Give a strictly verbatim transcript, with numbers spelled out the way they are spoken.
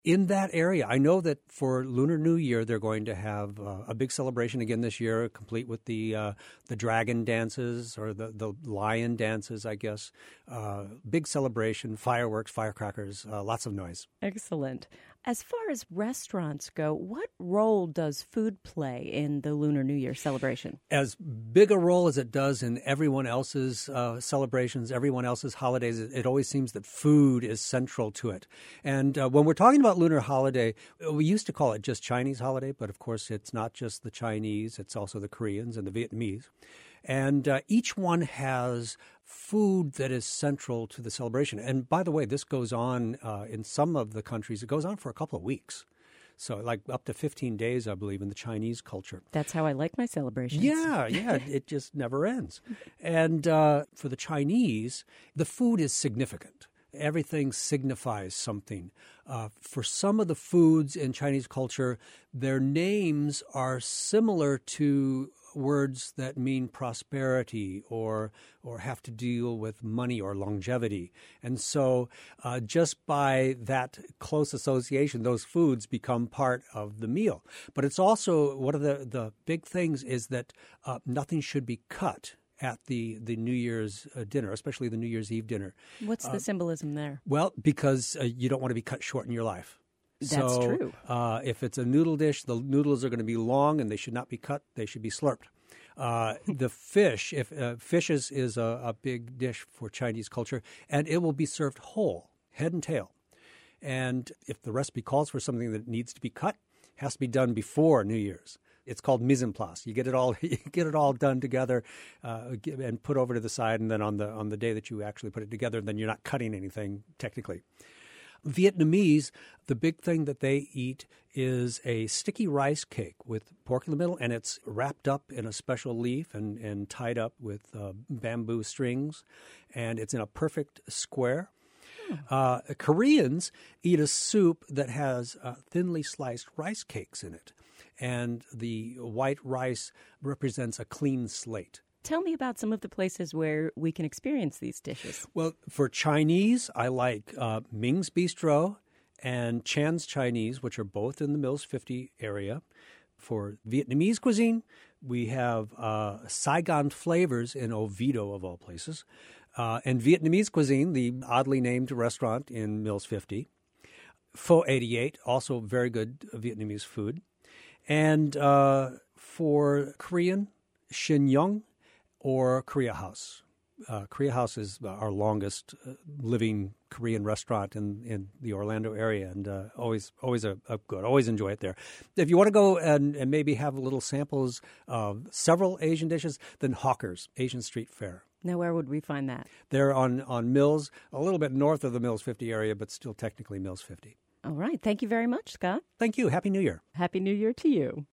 In that area. I know that for Lunar New Year, they're going to have uh, a big celebration again this year, complete with the uh, the dragon dances or the, the lion dances, I guess. Uh, big celebration, fireworks, firecrackers, uh, lots of noise. Excellent. As far as restaurants go, what role does food play in the Lunar New Year celebration? As big a role as it does in everyone else's uh, celebrations, everyone else's holidays, it, it always seems that food is central to it. And uh, when we're talking about Lunar Holiday, we used to call it just Chinese holiday, but of course it's not just the Chinese, it's also the Koreans and the Vietnamese. And uh, each one has food that is central to the celebration. And by the way, this goes on uh, in some of the countries. It goes on for a couple of weeks. So like up to fifteen days, I believe, in the Chinese culture. That's how I like my celebrations. Yeah, yeah, it just never ends. And uh, for the Chinese, the food is significant. Everything signifies something. Uh, for some of the foods in Chinese culture, their names are similar to words that mean prosperity or or have to deal with money or longevity. And so uh, just by that close association, those foods become part of the meal. But it's also one of the, the big things is that uh, nothing should be cut at the, the New Year's uh, dinner, especially the New Year's Eve dinner. What's the uh, symbolism there? Well, because uh, you don't want to be cut short in your life. That's so, true. Uh, if it's a noodle dish, the noodles are going to be long and they should not be cut. They should be slurped. Uh, the fish, if uh, fish is, is a, a big dish for Chinese culture, and it will be served whole, head and tail. And if the recipe calls for something that needs to be cut, it has to be done before New Year's. It's called mise en place. You get it all, you get it all done together, uh, and put over to the side, and then on the on the day that you actually put it together, then you're not cutting anything technically. Vietnamese, the big thing that they eat is a sticky rice cake with pork in the middle, and it's wrapped up in a special leaf and, and tied up with uh, bamboo strings, and it's in a perfect square. Hmm. Uh, Koreans eat a soup that has uh, thinly sliced rice cakes in it, and the white rice represents a clean slate. Tell me about some of the places where we can experience these dishes. Well, for Chinese, I like uh, Ming's Bistro and Chan's Chinese, which are both in the Mills fifty area. For Vietnamese cuisine, we have uh, Saigon Flavors in Oviedo, of all places. Uh, and Vietnamese cuisine, the oddly named restaurant in Mills fifty. Pho eighty-eight, also very good Vietnamese food. And uh, for Korean, Shin Young or Korea House. Uh, Korea House is our longest uh, living Korean restaurant in, in the Orlando area, and uh, always always a, a good. Always enjoy it there. If you want to go and, and maybe have little samples of several Asian dishes, then Hawker's, Asian Street Fare. Now, where would we find that? They're on, on Mills, a little bit north of the Mills fifty area, but still technically Mills fifty. All right. Thank you very much, Scott. Thank you. Happy New Year. Happy New Year to you.